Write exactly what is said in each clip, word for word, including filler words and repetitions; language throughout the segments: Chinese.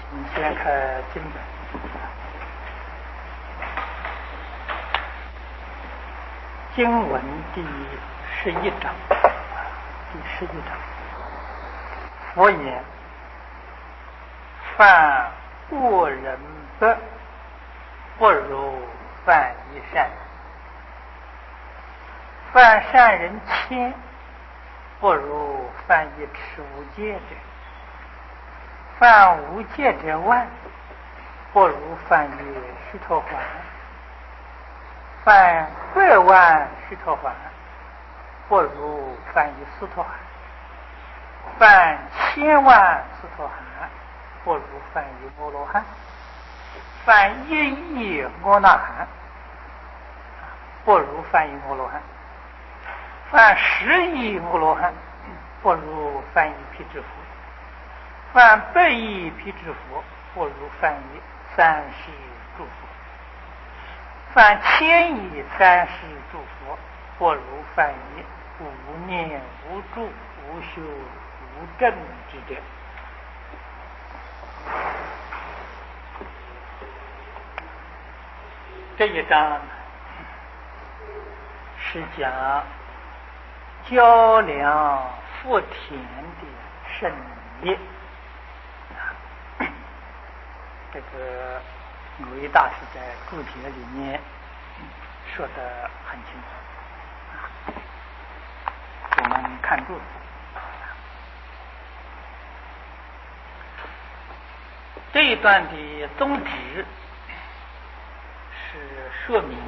我们先看经文，经文第十一章，第十一章，佛言：犯过人不不如犯一善人，犯善人千不如犯一持无戒者，犯无戒者万不如犯一须陀洹，犯百万须陀洹不如犯一斯陀含，犯千万斯陀含不如犯一摩罗汉，犯一亿摩那含不如犯一摩罗汉，犯十亿摩罗汉不如犯一辟支佛，犯百亿辟支佛不如犯一三世诸佛，犯千亿三世诸佛不如犯一无念无住无修无证之者。这一章是讲较量福田的圣业，这个鲁一大师在注解里面说得很清楚，我们看注。这一段的宗旨是说明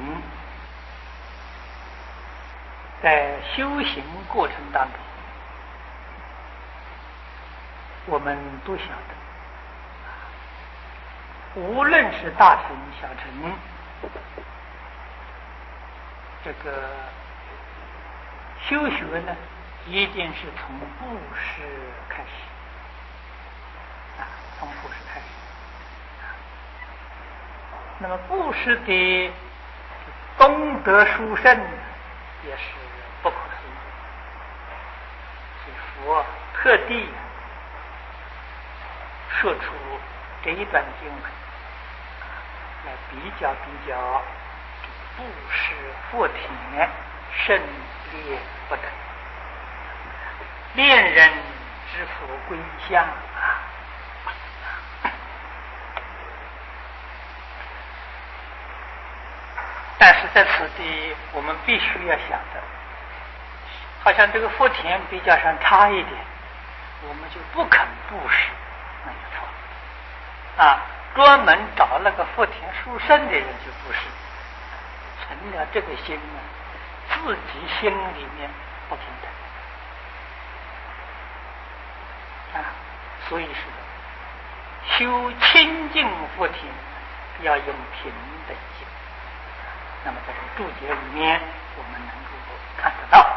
在修行过程当中，我们都晓得，无论是大乘小乘，这个修学呢，一定是从布施开始啊，从布施开始。那么布施的功德殊胜也是不可思议，所以佛特地说出这一段经文来比较比较布施福田胜劣不等，恋人知佛归向啊。但是在此地我们必须要想的，好像这个福田比较上差一点，我们就不肯布施，那就错了啊！专门找那个福田殊胜的人去布施，存了这个心呢，自己心里面不平等啊！所以说，修清净福田要用平等心。那么在这个注解里面，我们能够看得到，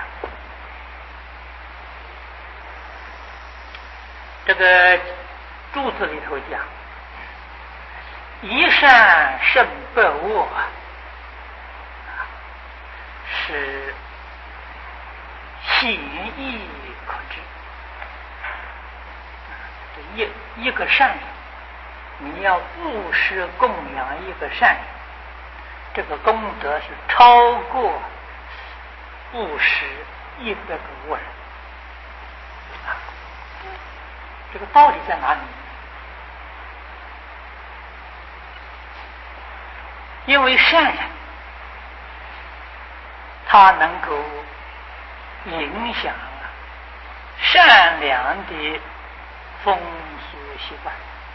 这个注字里头讲，一善胜百恶，是显易可知。一一个善人，你要布施供养一个善人，这个功德是超过布施一百个恶人。这个道理在哪里？因为善人他能够影响善良的风俗习惯，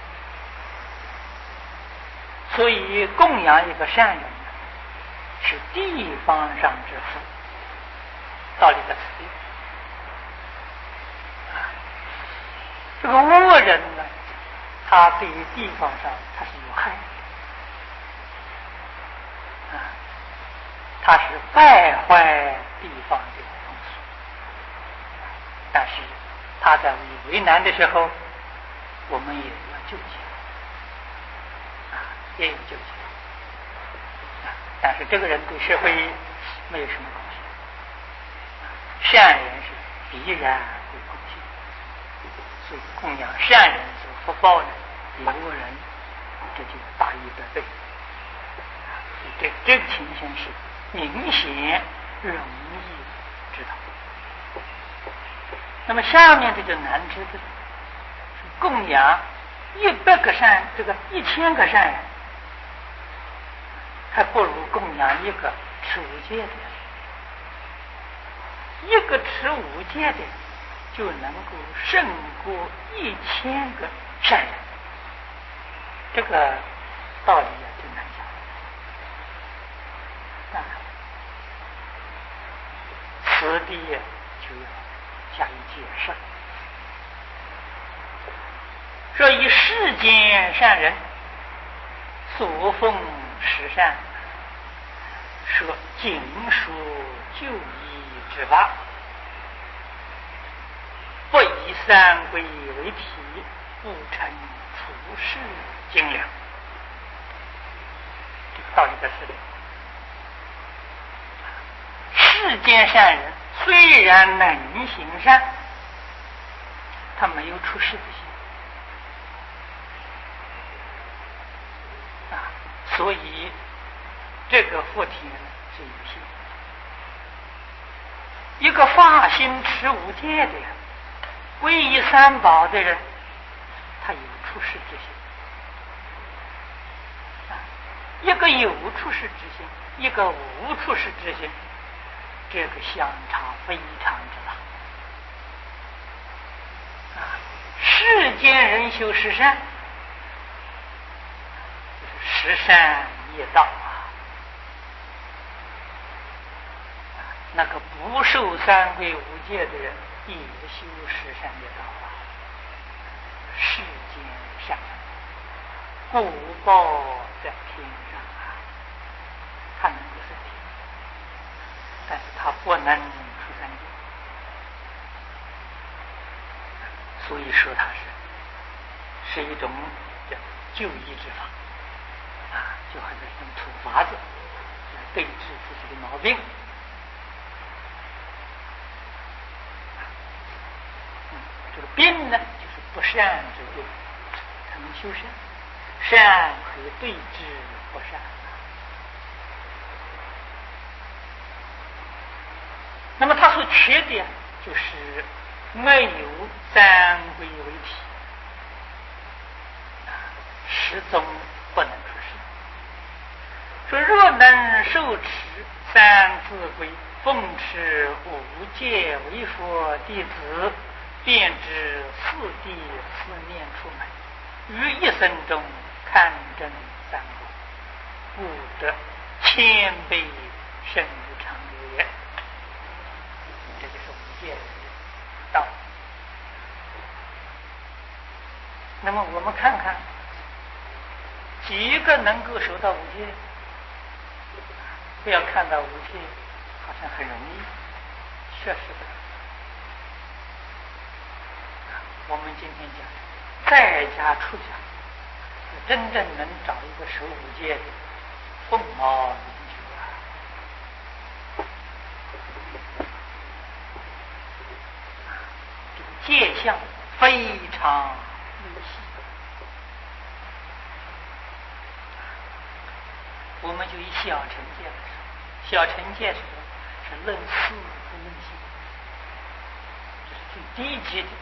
所以供养一个善人是地方上之福，道理在此地。这个恶人呢，他对于地方上他是有害的啊，他是败坏地方的风俗，但是他在为难的时候，我们也要救济啊，也有救济。但是这个人对社会没有什么贡献，善人是必然会贡献，所以供养善人这个福报呢， 留人，这就大于百倍。这这个情形是明显容易知道。那么下面这就难知的，是供养一百个善，这个一千个善人，还不如供养一个持五戒的。一个持五戒的就能够胜过一千个善人，这个道理啊就难讲啊。此地就要加以解释。说以世间善人所奉十善，说经书就义之法，不以三规为体，不成处世精良。这个道理在这里。世间善人虽然能行善，他没有出世的心啊，所以这个佛体是有限。一个发心持五戒的，皈依三宝的人，他有出世之心啊。一个有出世之心，一个无出世之心，这个相差非常之大啊！世间人修十善，就是十善业道啊。那个不受三规五戒的人，也修十善业道啊。世间善人，果报在天上啊，他能够升天。但是他不能出三界，所以说他是是一种叫救医之法啊，就好像一种土法子来对治自己的毛病。嗯，这个病呢，就是不善之病，他能修善，善可以对治不善。那么他所缺的就是没有三规为体，始终不能出世。说若能受持三字规，奉持五戒为佛弟子，便知四谛四面出门，于一生中堪证三果，故得千倍胜于常有也。这就是五戒的道理。那么我们看看几个能够守到五戒，不要看到五戒好像很容易，确实不容易。我们今天讲在家出家，真正能找一个守五戒的凤毛麟角啊。这个戒相非常微细，我们就以小乘戒来说，小乘戒是是论事不论心，这是最低级的，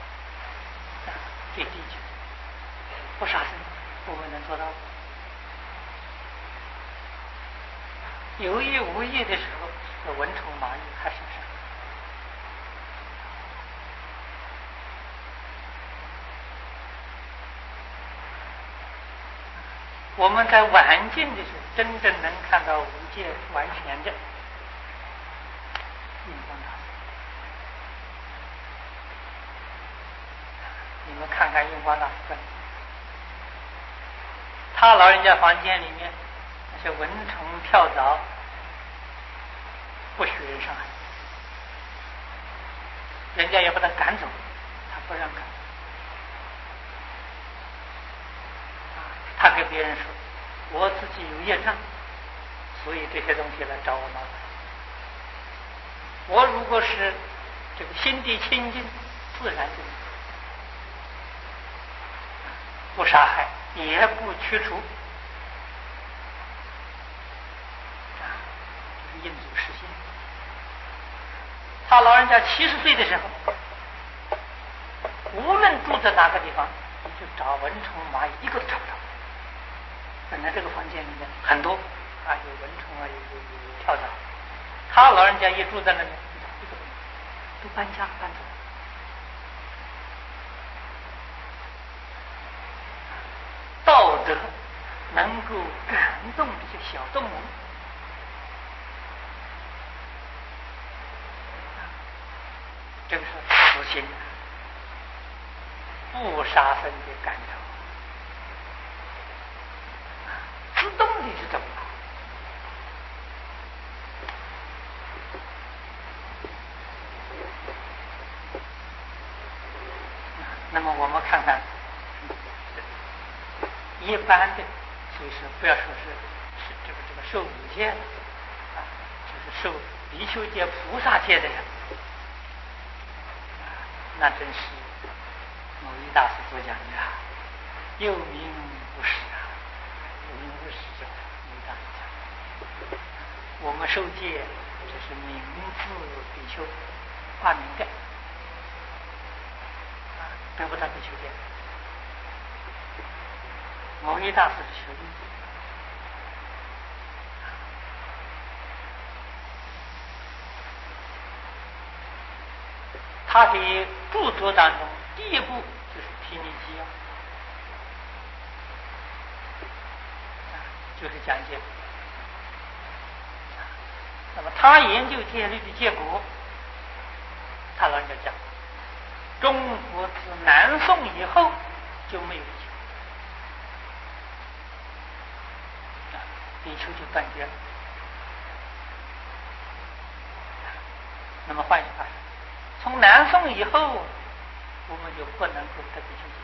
最低级的，不杀生，我们能做到。有意无意的时候，蚊虫蚂蚁还是杀。我们在晚境的时候，真正能看到五戒完全的印光大师。你们看看印光大师本人，他老人家房间里面那些蚊虫跳蚤不许人伤害，人家也把他赶走，他不让赶。他给别人说，我自己有业障，所以这些东西来找我麻烦。我如果是这个心地清净，自然就没有。 不杀害，也不驱除，啊，这是印祖实心。他老人家七十岁的时候，无论住在哪个地方，你就找蚊虫蚂蚁一个都找不到。本来这个房间里面很多啊，有蚊虫啊，有有有有跳蚤，他老人家一住在那里，一个都搬家搬走。道德能够感动这些小动物，这个是慈心，不杀生的感召，自动的是怎么了？那么我们看看一般的，所以说不要说是是这个这个受五戒的啊，就是受比丘戒、菩萨戒的人，那真是某一大师所讲的啊，有名无实啊，有名无实就某一大师讲。我们受戒这是名字比丘发明的，啊，得不到比丘戒。某一大师的学历，他的著作当中，第一部就是《毗尼基要》，就是讲戒。那么他研究戒律的结果，他老人家讲，中国自南宋以后就没有比丘。比丘就断绝了。那么换句话说，从南宋以后，我们就不能够得比丘戒，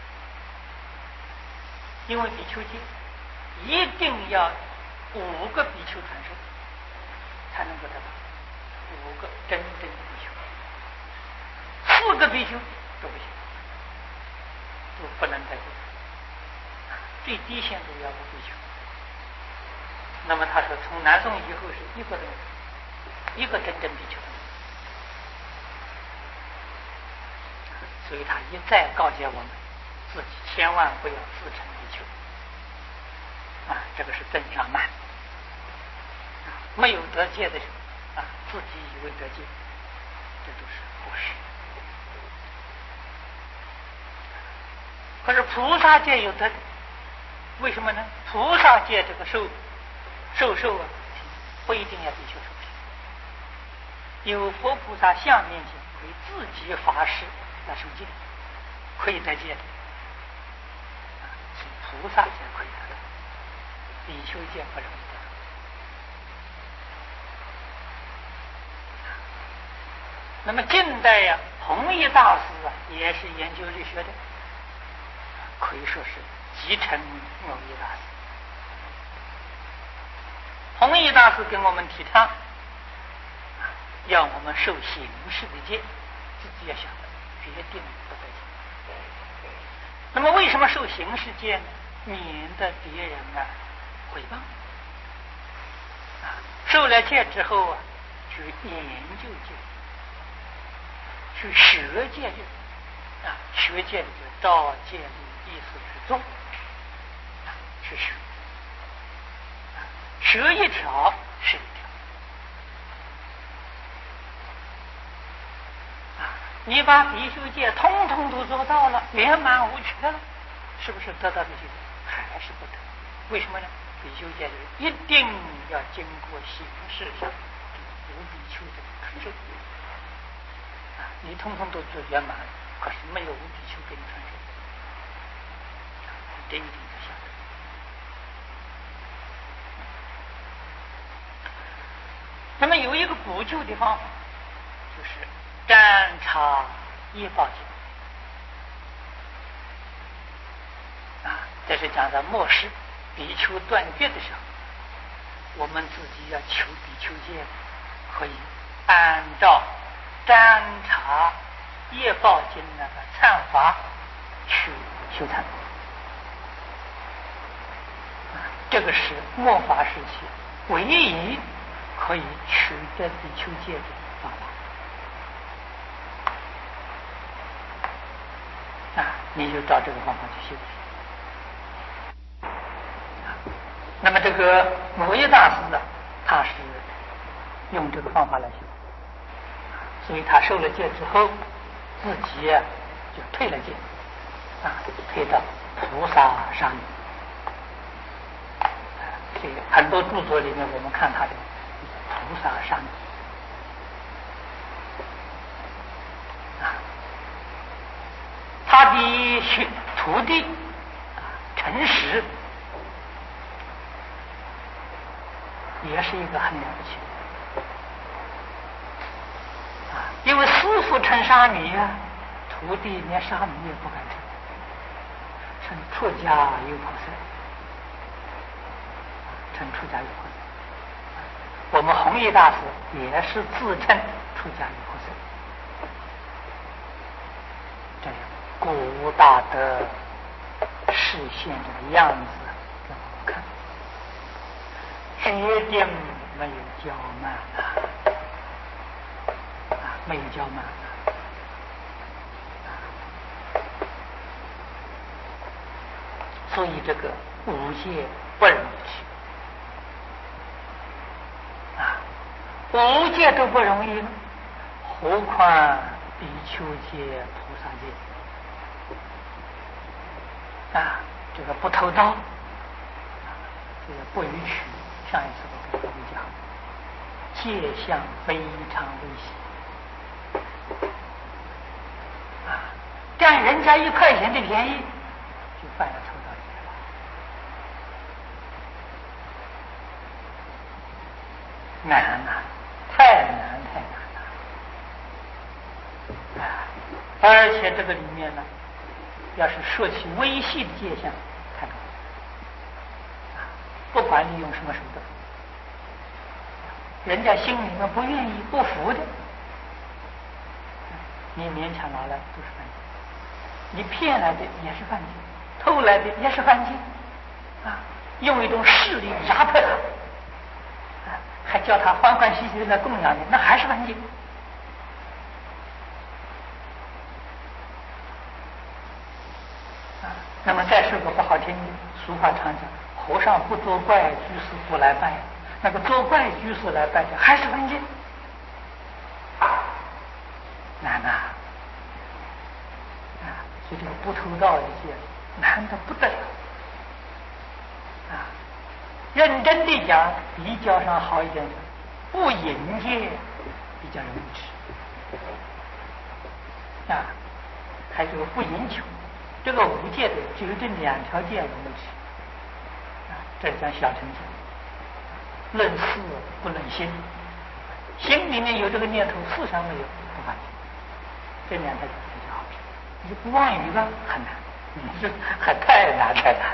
因为比丘戒一定要五个比丘传授才能够得到，五个真正的比丘，四个比丘都不行，都不能得戒，最低限度要五比丘。那么他说，从南宋以后是一个都没有，一个真正比丘都没有。所以他一再告诫我们，自己千万不要自称比丘啊，这个是真要慢。没有得戒的时候啊，自己以为得戒，这都是不是。可是菩萨戒有得，为什么呢？菩萨戒这个受受受啊，不一定要比丘受戒，有佛菩萨像面前可以自己发誓来受戒，可以得戒的，啊，是菩萨戒可以得到，比丘戒不容易得到。那么近代呀、啊，弘一大师啊，也是研究律学的，可以说是继承弘一大师。弘一大师跟我们提倡，要我们受形式的戒，自己要晓得，决定不得戒。那么为什么受形式戒呢？免得别人啊诽谤。啊，受了戒之后啊，去研究戒，去学戒律，啊，学戒律就照戒律意思去做，啊，去学。学一条是一条啊！你把比丘戒通通都做到了，圆满无缺了，是不是得到比丘戒？还是不得？为什么呢？比丘戒就是一定要经过形式上无比丘的传授啊！你通通都做圆满了，可是没有无比丘给你传授，这一定要晓得。那么有一个补救的方法，就是占察业报经啊，这是讲到末世比丘断绝的时候，我们自己要求比丘戒，可以按照占察业报经那个忏法去修忏这个是末法时期唯一可以取得比丘戒的方法啊！你就照这个方法去修。那么这个摩耶大师啊，他是用这个方法来修，所以他受了戒之后，自己啊就退了戒啊，退到菩萨上面。所以很多著作里面，我们看他的菩萨上面啊，他的学徒弟啊，陈实也是一个很了不起的啊，因为师父成沙弥啊，徒弟连沙弥也不敢成，成出家有菩萨，成出家有菩萨。我们弘一大师也是自称出家有菩萨，这样古无大德示现这个样子给我们看。决定没有骄慢啊，啊，没有骄慢啊，所以这个五戒不容易去啊，五戒都不容易了，何况比丘戒、菩萨戒啊？这个不偷盗，这个不允许。上一次我跟各位讲，戒相非常危险啊！占人家一块钱的便宜，就犯了偷盗戒了。难呐、啊，太难太难了啊！而且这个里面呢，要是说起微细的界限太高啊，不管你用什么手段，人家心里面不愿意不服的，你勉强拿来都是犯戒，你骗来的也是犯戒，偷来的也是犯戒啊！用一种势力压迫他啊，还叫他欢欢喜喜的来供养你，那还是犯戒啊！那么再说个不好听的，俗话常讲，和尚不作怪，居士不来拜。那个作怪居士来拜的还是犯戒，难呐！啊，所以这个不偷盗的戒难得不得了啊！认真的讲，比较上好一点的，不淫戒比较容易吃啊，还有这个不饮酒，这个无戒的只有这两条戒容易吃啊，这叫小乘戒。论事不论心，心里面有这个念头，事上没有不犯戒，这两条就比较好吃。你不妄语吧，很难，你这还太难太难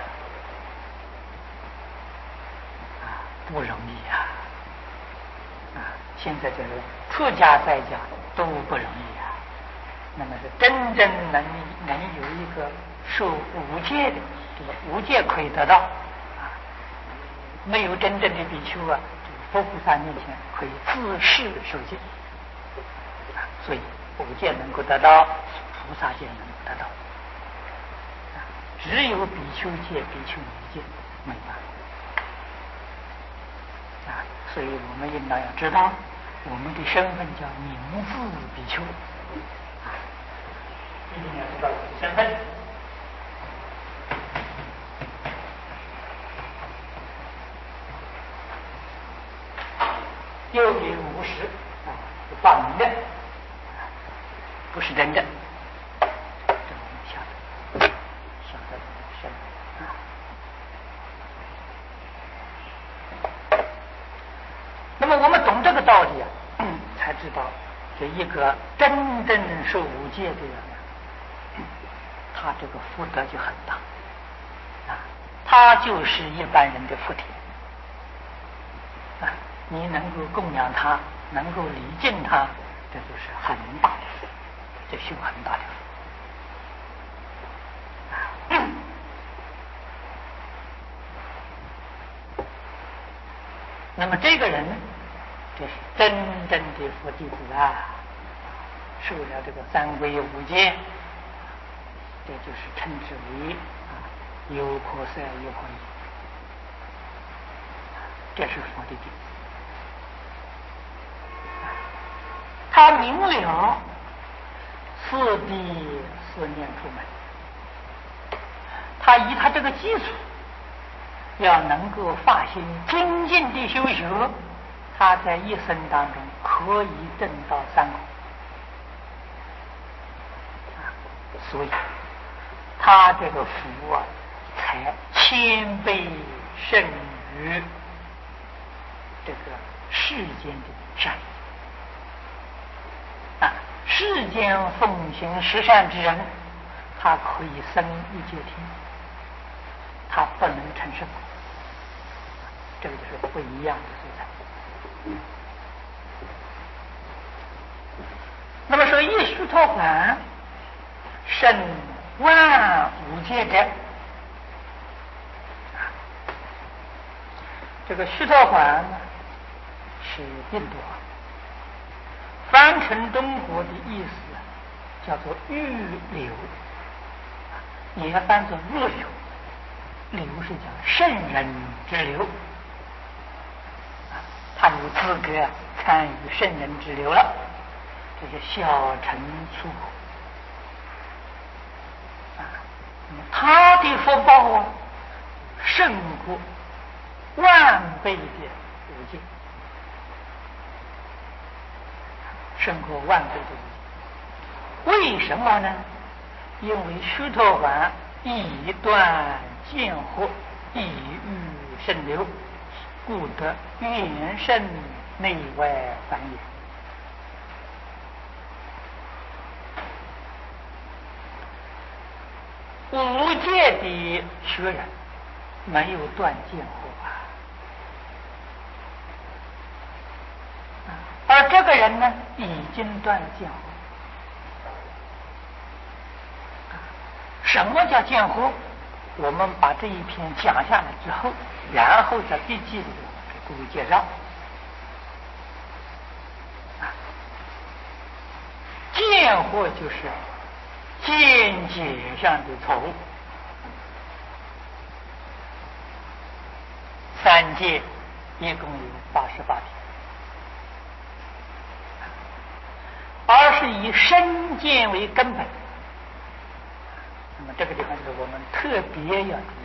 啊，不容易啊！啊，现在这个出家在家都不容易啊。那么是真正能能有一个受无戒的，这个无戒可以得到。没有真正的比丘啊，佛菩萨面前可以自誓受戒啊，所以五戒能够得到，菩萨戒能够得到啊，只有比丘戒、比丘尼戒没办法啊，所以我们应当要知道，我们的身份叫名字比丘啊，一定要知道我的身份。又名无实啊，是报名的，不是真正。这我们晓得，晓得是啊。那么我们懂这个道理啊，嗯、才知道这一个真正受五戒的人啊，嗯、他这个福德就很大啊，他就是一般人的福田啊。你能够供养他，能够礼敬他，这就是很大的福，这修很大的福啊。 那么这个人，这是真正的佛弟子啊，受了这个三皈五戒，这就是称之为啊优婆塞、优婆夷，这是佛的弟子。他明了四谛四念处门，他以他这个基础，要能够发心精进的修学，他在一生当中可以证到三果，所以他这个福啊，才千倍胜于这个世间的善啊！世间奉行十善之人，他可以生一界天，他不能成圣，这个就是不一样的所在。那么说，一须陀洹胜万无界者，这个须陀洹是印度话，翻成中国的意思叫做预流，也翻作入流，流是讲圣人之流，他有资格参与圣人之流了，这是小乘出口。他的福报啊，胜过万倍的无界，胜过万倍的无界。为什么呢？因为须陀洹以断见惑，以喻圣流，故得圆圣内外繁衍。无界的学人没有断见惑啊，而这个人呢，已经断了见惑。什么叫见惑？我们把这一篇讲下来之后，然后在笔记里给各位介绍。见惑就是见解上的错误。三界一共有八十八品，而是以身见为根本。那么这个地方就是我们特别要注意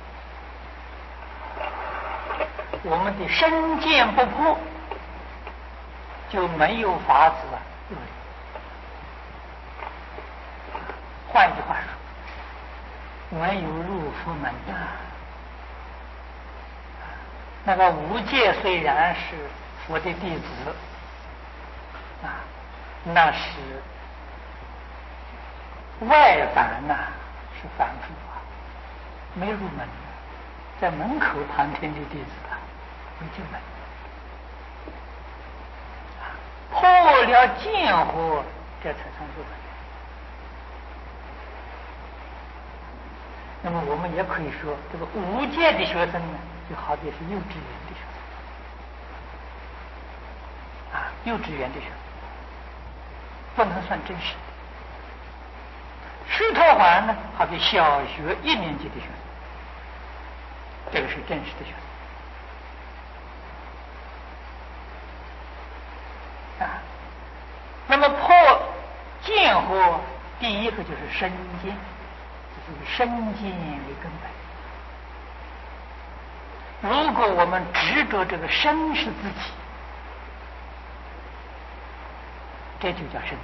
到，我们的身见不破，就没有法子啊入理。换句话说，没有入佛门啊。那个无界虽然是佛的弟子啊，那是外凡呐、啊，是凡夫啊，没入门，在门口旁听的弟子啊，没进门。破了见惑，这才算入门。那么我们也可以说，这个无界的学生呢，就好比是幼稚园的学生啊，幼稚园的学生不能算真实的。须陀洹呢，好比小学一年级的学生，这个是真实的学生啊。那么破见惑，第一个就是身见。以身见为根本。如果我们执着这个身是自己，这就叫身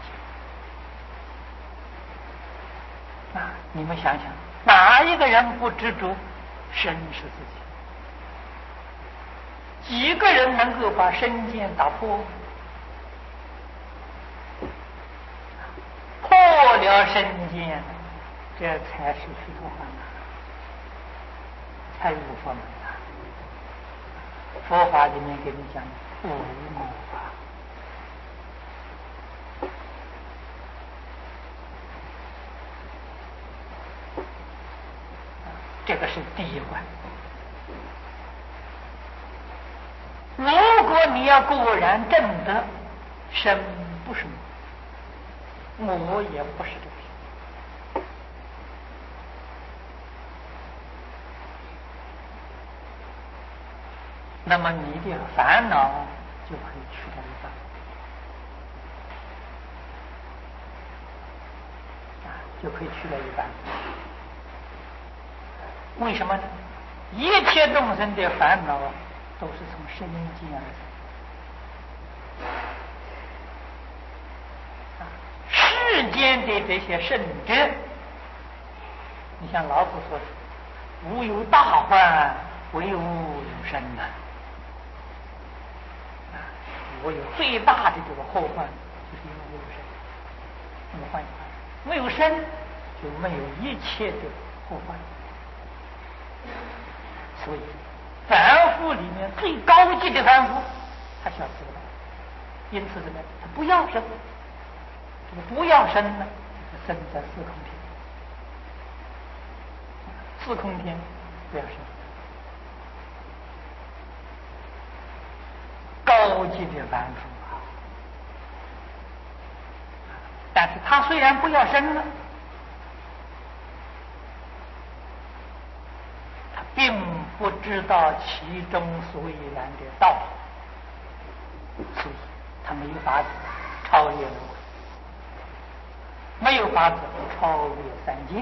见啊！你们想想，哪一个人不执着身是自己？几个人能够把身见打破？破了身见，这才是须陀洹啊，才入佛门啊。佛法里面给你讲无我啊，这个是第一关。 如果你要果然证得身不是我，我也不是这个身，那么你的烦恼就可以去掉一半。就可以去掉一半。为什么呢？一切众生的烦恼都是从身见而生。世间的这些圣者，你像老子说的“无有大患，唯吾有身”呐。我有最大的这个后患，就是因为没有身。那么换句话说，没有身就没有一切的后患。所以凡夫里面最高级的凡夫，他晓得这个道理。因此怎么样？他不要生。这个不要生呢，就是生在四空天。四空天不要生。高级的凡夫啊，但是他虽然不要生了，他并不知道其中所以然的道理，所以他没有法子超越了我，没有法子超越三界。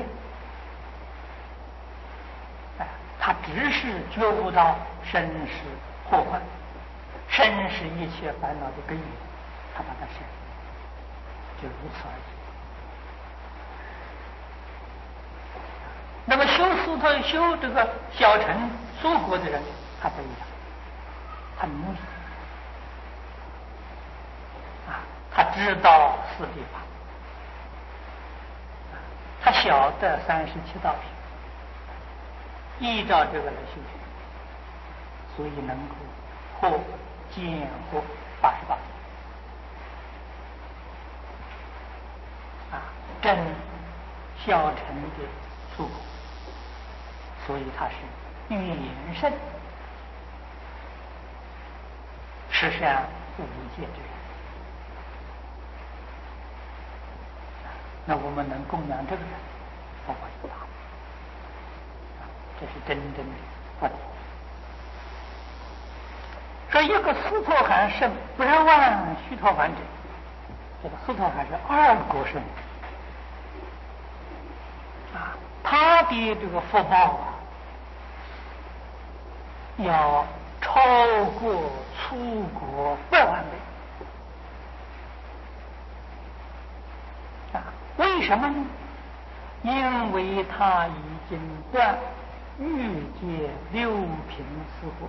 哎，他只是觉悟到生是祸患。生是一切烦恼的根源，他把它生，就如此而已。那么修四头修这个小乘出国的人，他不一样，他明理啊，他知道四谛法，他晓得三十七道品，依照这个来修学，所以能够获见获八十八啊，正小乘的出口，所以他是语言圣，实相无界之人。那我们能供养这个人，佛法就大了，这是真正的佛法。这一个斯陀含胜百万须陀洹者，这个斯陀含是二国圣啊，他的这个福报啊，要超过出国百万倍啊！为什么呢？因为他已经断欲界六品四惑。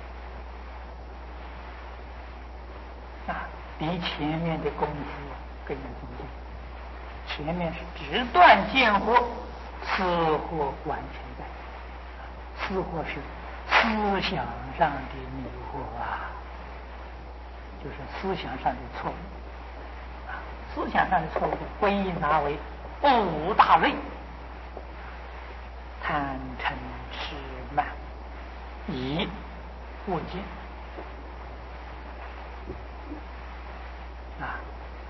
啊，比前面的功夫更有境界。前面是只断见惑，此惑完全在。此惑是思想上的迷惑啊，就是思想上的错误啊，思想上的错误归纳为五大类：贪嗔痴慢疑恶见。啊，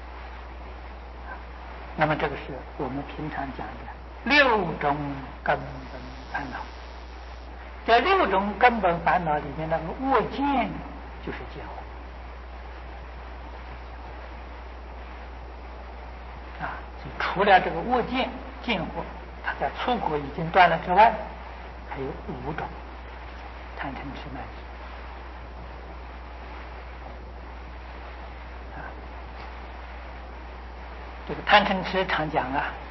那么这个是我们平常讲的六种根本烦恼。这六种根本烦恼里面，那个恶见就是见惑啊。所以除了这个恶见见惑，它在出国已经断了之外，还有五种：贪嗔痴慢疑。这个贪嗔痴常讲啊，